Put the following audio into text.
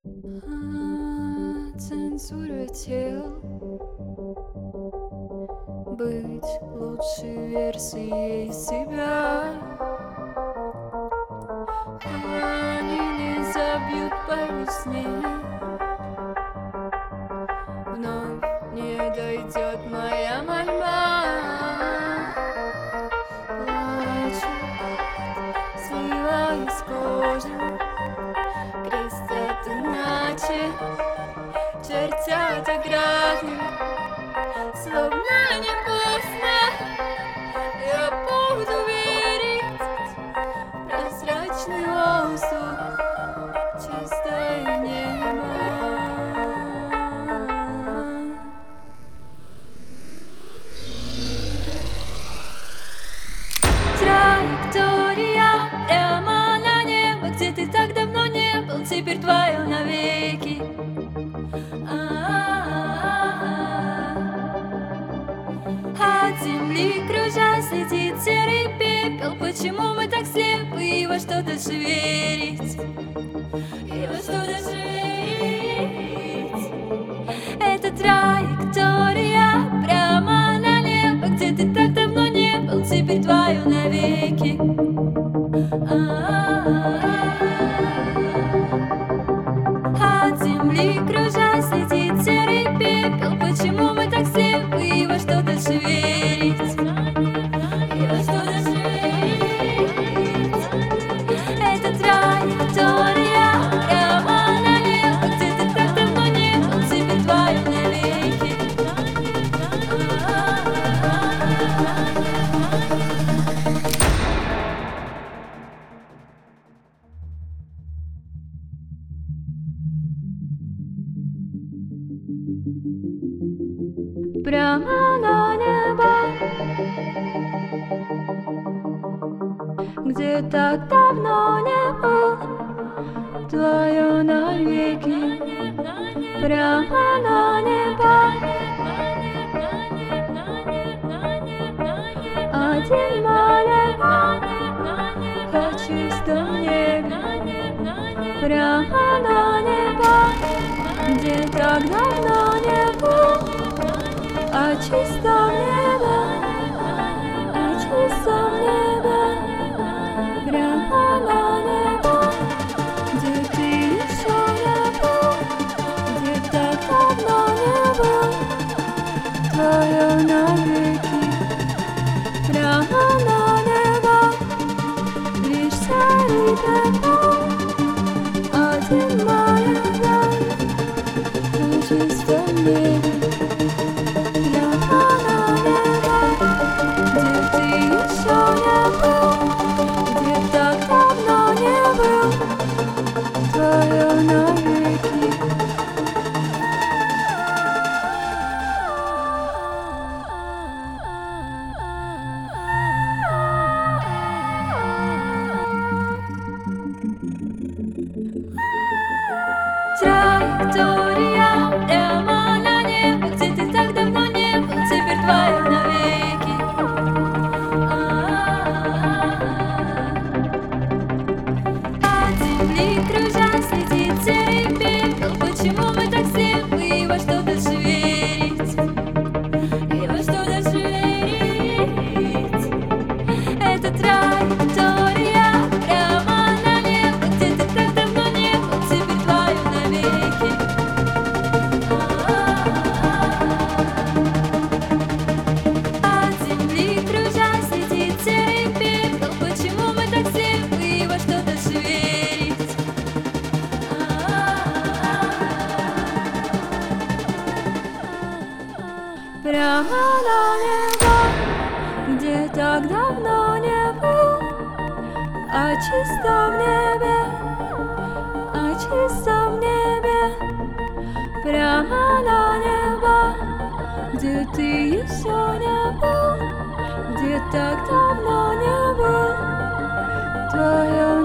Цензура тел, быть лучшей версией себя. Они не забьют по весне, вновь не дойдет моя мольба. Плачу, сливаясь с кожей, крестят иначе, чертят ограды, словно не поздно. Я буду верить в прозрачный воздух, чистое небо. Траектория прямо на небо, где ты так давно не был, теперь твое навеки. От земли кружась летит серый пепел. Почему мы так слепы и во что даже верить? И во что даже верить? Это траектория прямо на небо, где ты так давно не был, теперь твое навеки. От земли кружась летит серый пепел. Почему мы так слепы и во что даже верить? И во что даже верить? Это траектория прямо на небо, где ты так давно не был, теперь твое навеки. Прямо на небо, где так давно не был, твое навеки. Прямо на небо, один молебен о чистом небе. Прямо на небо, где так давно не был, о чистом небе, о чистом небе. Прямо на небо, где ты еще не был, где так давно не был, твое навеки. Прямо на небо, лишь серый пепел, один молебен о чистом небе. Траектория прямо на небо, где ты так давно не был, теперь твое навеки. От земли кружась летит серый пепел. Почему мы так слепы и во что даже верить? И во что даже верить? Это траектория прямо на небо, где ты так давно не был, теперь твое навеки. От земли кружась летит серый пепел. Почему мы так слепы и во что даже верить? Прямо на небо, где так давно не был, о чистом небе, о чистом небе. Прямо на небо, где ты еще не был, где так давно не был, твое